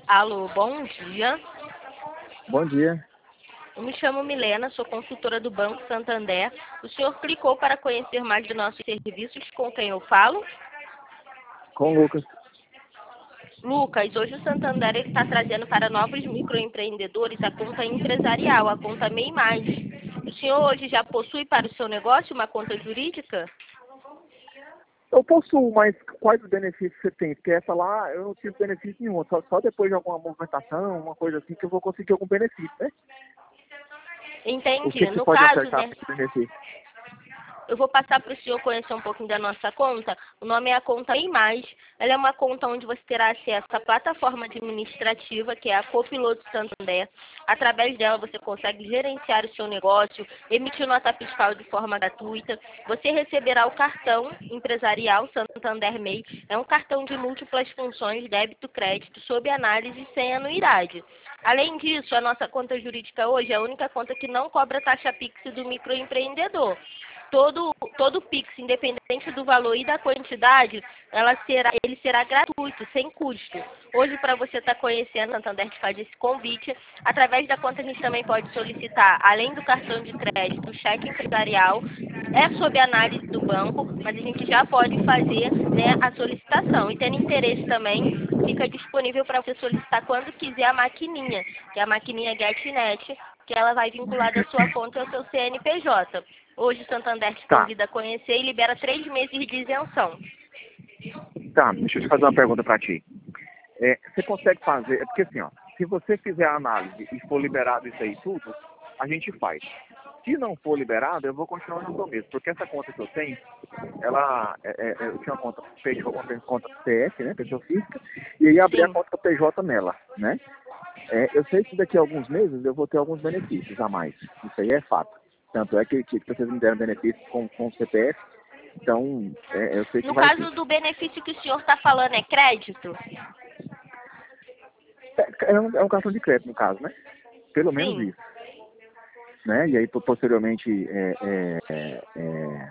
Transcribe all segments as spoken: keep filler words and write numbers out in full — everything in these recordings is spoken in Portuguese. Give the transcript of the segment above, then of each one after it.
Alô, bom dia. Bom dia. Eu me chamo Milena, sou consultora do Banco Santander. O senhor clicou para conhecer mais de nossos serviços, com quem eu falo? Com o Lucas. Lucas, hoje o Santander está trazendo para novos microempreendedores a conta empresarial, a conta MEI Mais. O senhor hoje já possui para o seu negócio uma conta jurídica? Eu possuo, mas quais os benefícios você tem? Porque essa lá eu não tive benefício nenhum. Só, só depois de alguma movimentação, uma coisa assim, que eu vou conseguir algum benefício, né? O Entendi. que, que você No pode caso, ofertar né? para benefício? Eu vou passar para o senhor conhecer um pouquinho da nossa conta. O nome é a conta MEI Mais. Ela é uma conta onde você terá acesso à plataforma administrativa, que é a Copiloto Santander. Através dela você consegue gerenciar o seu negócio, emitir nota fiscal de forma gratuita. Você receberá o cartão empresarial Santander MEI. É um cartão de múltiplas funções, débito, crédito, sob análise sem anuidade. Além disso, a nossa conta jurídica hoje é a única conta que não cobra taxa Pix do microempreendedor. Todo, todo Pix, independente do valor e da quantidade, ela será, ele será gratuito, sem custo. Hoje, para você estar tá conhecendo, o Santander te faz esse convite. Através da conta, a gente também pode solicitar, além do cartão de crédito, o cheque empresarial. É sob análise do banco, mas a gente já pode fazer, né, a solicitação. E tendo interesse também, fica disponível para você solicitar quando quiser a maquininha, que é a maquininha GetNet, que ela vai vinculada à sua conta e ao seu C N P J. Hoje o Santander te Tá. convida a conhecer e libera três meses de isenção. Tá, deixa eu te fazer uma pergunta para ti. É, você consegue fazer, é porque assim, ó, se você fizer a análise e for liberado isso aí tudo, a gente faz. Se não for liberado, eu vou continuar no meu mesmo, porque essa conta que eu tenho, ela, é, é, eu tinha uma conta feita com a conta P F, né, pessoa física, e aí abri a Sim. conta P J nela, né? É, eu sei que daqui a alguns meses eu vou ter alguns benefícios a mais, isso aí é fato. Tanto é que, que vocês me deram benefícios com, com o C P F, então é, eu sei que No vai ter. caso do benefício que o senhor está falando, é crédito? É, é, um, é um cartão de crédito, no caso, né? Pelo menos Sim. isso. Né? E aí, posteriormente, é, é, é, é,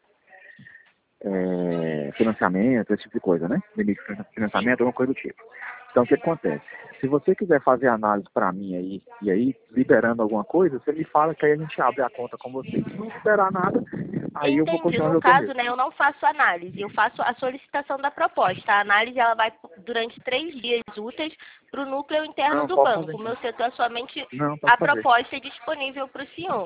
é, financiamento, esse tipo de coisa, né? Limite de financiamento, alguma coisa do tipo. Então, o que acontece? Se você quiser fazer análise para mim aí, e aí, liberando alguma coisa, você me fala que aí a gente abre a conta com você. Se não liberar nada, aí eu vou Entendi. continuar No no teu caso, mesmo. né, eu não faço análise, eu faço a solicitação da proposta. A análise ela vai durante três dias úteis para o núcleo interno Não, do pode fazer banco. O então. meu setor é somente Não, pode a fazer. proposta é disponível para o senhor.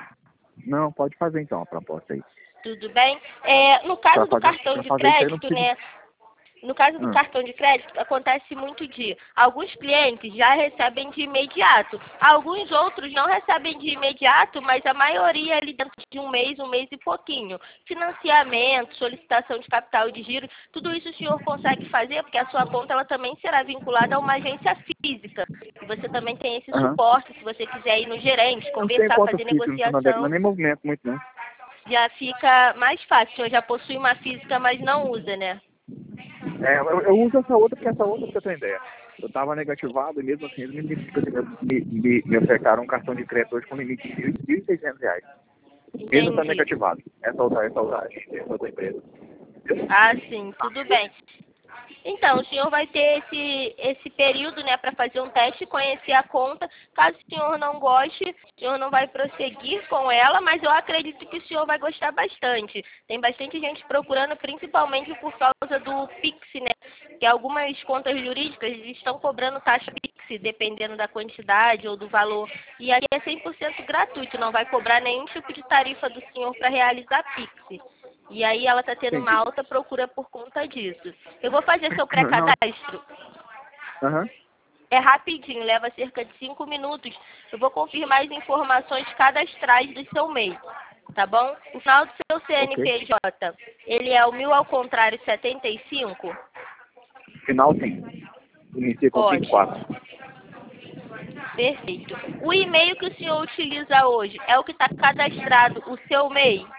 Não, pode fazer então a proposta aí. Tudo bem? É, no caso Para do fazer, cartão pra de fazer isso aí não crédito, precisa. né? No caso do Hum. cartão de crédito, acontece muito de alguns clientes já recebem de imediato. Alguns outros não recebem de imediato, mas a maioria ali dentro de um mês, um mês e pouquinho. Financiamento, solicitação de capital de giro, tudo isso o senhor consegue fazer, porque a sua conta ela também será vinculada a uma agência física. E você também tem esse Aham. suporte, se você quiser ir no gerente, Eu não tenho conversar, conta fazer física no Santander, não negociação, é nem movimento muito, não. já fica mais fácil. O senhor já possui uma física, mas não usa, né? É, eu, eu uso essa outra porque essa outra, pra você ter ideia. Eu estava negativado e mesmo assim eles me, me, me, me ofertaram um cartão de crédito hoje com limite de mil e seiscentos reais. Mesmo estando Entendi. negativado. Essa outra, essa outra, essa outra empresa. Ah, sim, tudo bem. Então, o senhor vai ter esse, esse período, né, para fazer um teste e conhecer a conta. Caso o senhor não goste, o senhor não vai prosseguir com ela, mas eu acredito que o senhor vai gostar bastante. Tem bastante gente procurando, principalmente por causa do Pix, né? Que algumas contas jurídicas estão cobrando taxa Pix, dependendo da quantidade ou do valor. E aí é cem por cento gratuito, não vai cobrar nenhum tipo de tarifa do senhor para realizar Pix. E aí ela está tendo uma Entendi. alta procura por conta disso. Eu vou fazer seu Não. pré-cadastro. Aham. É rapidinho, leva cerca de cinco minutos. Eu vou confirmar as informações cadastrais do seu MEI, tá bom? O final do seu Ok. C N P J, ele é o mil ao contrário setenta e cinco? Final sim. Inicia com cinco Ótimo. quatro. Perfeito. O e-mail que o senhor utiliza hoje é o que está cadastrado, o seu MEI?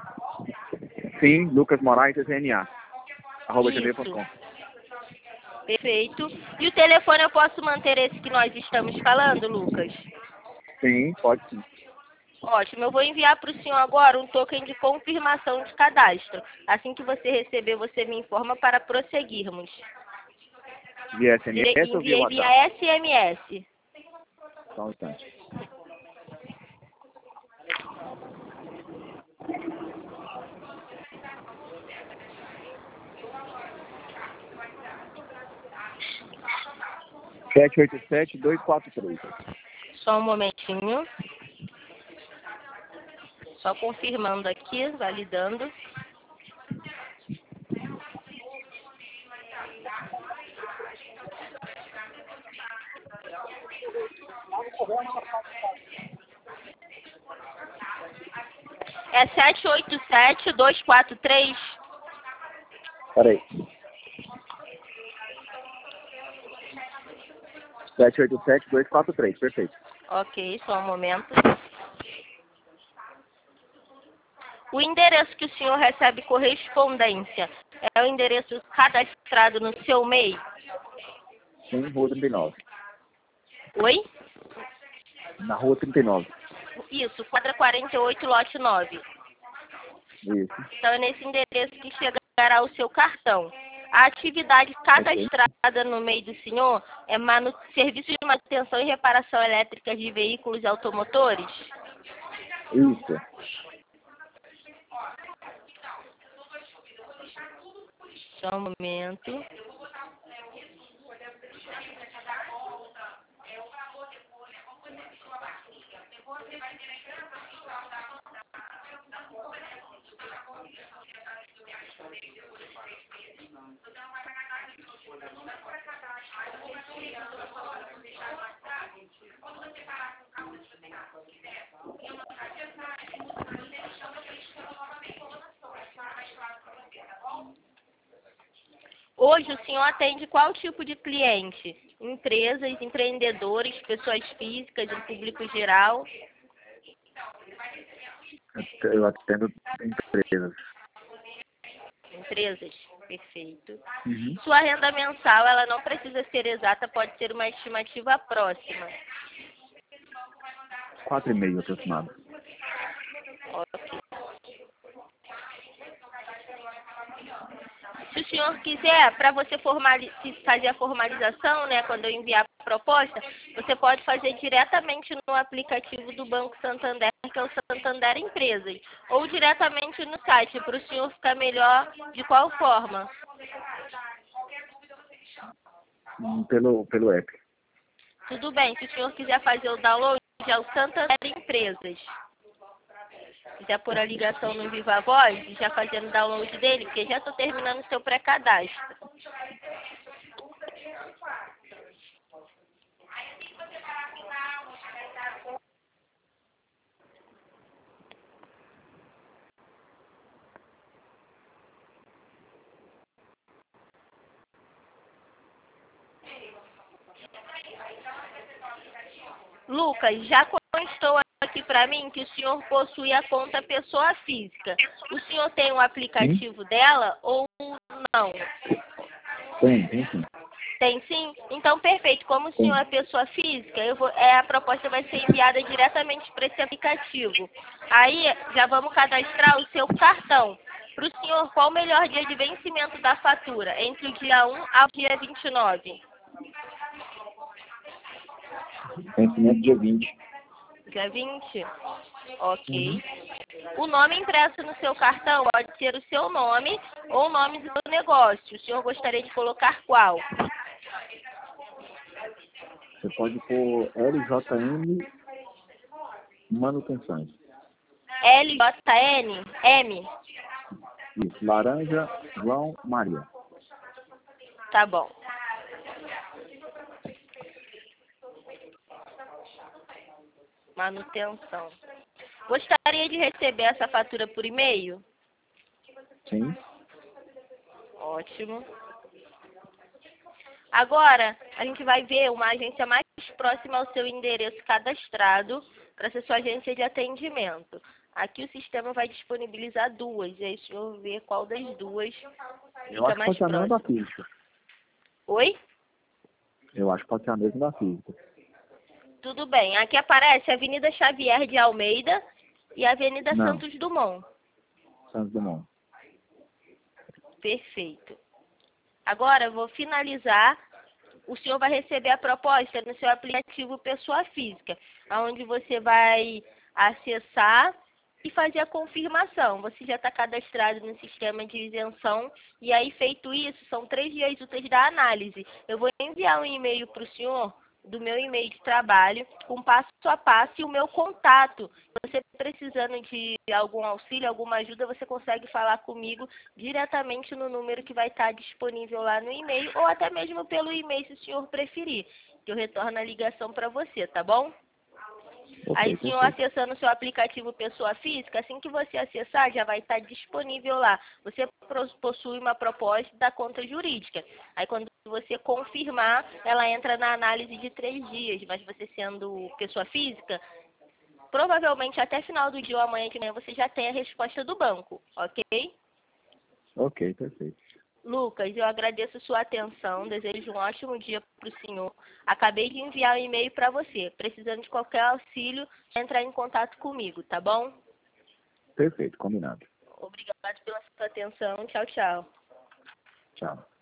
Sim, Lucas Moraes, S N A. Arroba gmail ponto Isso. com. Perfeito. E o telefone eu posso manter esse que nós estamos falando, Lucas? Sim, pode sim. Ótimo, eu vou enviar para o senhor agora um token de confirmação de cadastro. Assim que você receber, você me informa para prosseguirmos. Via S M S ou via Enviei via WhatsApp? S M S. Só um instante. sete oito sete, dois quatro três. Só um momentinho. Só confirmando aqui, validando. É sete oito sete, dois quatro três? Peraí. sete oito sete, dois quatro três, perfeito. Ok, só um momento. O endereço que o senhor recebe correspondência é o endereço cadastrado no seu M E I? Sim, Rua trinta e nove. Oi? Na Rua trinta e nove. Isso, quadra quarenta e oito, lote nove. Isso. Então é nesse endereço que chegará o seu cartão. A atividade cadastrada no M E I do senhor é manu... serviço de manutenção e reparação elétrica de veículos automotores? Isso. Só um momento. Hoje o senhor atende qual tipo de cliente? Empresas, empreendedores, pessoas físicas, em público geral? Eu atendo empresas. Empresas, perfeito. Uhum. Sua renda mensal, ela não precisa ser exata, pode ser uma estimativa próxima. Quatro e meio aproximado. Ok. Se o senhor quiser, para você formali- fazer a formalização, né, quando eu enviar a proposta, você pode fazer diretamente no aplicativo do Banco Santander, que é o Santander Empresas, ou diretamente no site, para o senhor ficar melhor de qual forma? Hum, Pelo, pelo app. Tudo bem, se o senhor quiser fazer o download, é o Santander Empresas. Se quiser pôr a ligação no Viva Voz, já fazendo o download dele, porque já estou terminando o seu pré-cadastro. Lucas, já constou aqui para mim que o senhor possui a conta pessoa física. O senhor tem o aplicativo Sim? dela ou não? Tem, tem sim. Tem sim? Então, perfeito. Como o senhor Tem. é pessoa física, eu vou, é, a proposta vai ser enviada diretamente para esse aplicativo. Aí, já vamos cadastrar o seu cartão. Para o senhor, qual o melhor dia de vencimento da fatura? Entre o dia um ao dia vinte e nove? Vencimento dia vinte. Dia vinte? Ok. Uhum. O nome impresso no seu cartão pode ser o seu nome ou o nome do seu negócio. O senhor gostaria de colocar qual? Você pode pôr L J M Manutenções. L J N M? Isso. Laranja, João, Maria. Tá bom. Manutenção. Gostaria de receber essa fatura por e-mail? Sim. Ótimo. Agora, a gente vai ver uma agência mais próxima ao seu endereço cadastrado para ser sua agência de atendimento. Aqui o sistema vai disponibilizar duas, e aí o senhor vê qual das duas Eu fica acho que mais pode ser a mesma da próxima. física. Oi? Eu acho que pode ser a mesma da física. Tudo bem. Aqui aparece a Avenida Xavier de Almeida e a Avenida Não. Santos Dumont. Santos Dumont. Perfeito. Agora eu vou finalizar o senhor vai receber a proposta no seu aplicativo Pessoa Física, onde você vai acessar e fazer a confirmação. Você já está cadastrado no sistema de isenção e aí, feito isso, são três dias úteis da análise. Eu vou enviar um e-mail para o senhor do meu e-mail de trabalho, com passo a passo e o meu contato. Você precisando de algum auxílio, alguma ajuda, você consegue falar comigo diretamente no número que vai estar disponível lá no e-mail, ou até mesmo pelo e-mail, se o senhor preferir, que eu retorno a ligação para você, tá bom? Ok, Aí, senhor, perfeito. acessando o seu aplicativo Pessoa Física, assim que você acessar, já vai estar disponível lá. Você possui uma proposta da conta jurídica. Aí, quando você confirmar, ela entra na análise de três dias. Mas você sendo pessoa física, provavelmente até final do dia ou amanhã de manhã você já tem a resposta do banco, ok? Ok, perfeito. Lucas, eu agradeço sua atenção, desejo um ótimo dia para o senhor. Acabei de enviar um e-mail para você. Precisando de qualquer auxílio, entrar em contato comigo, tá bom? Perfeito, combinado. Obrigado pela sua atenção. Tchau, tchau. Tchau.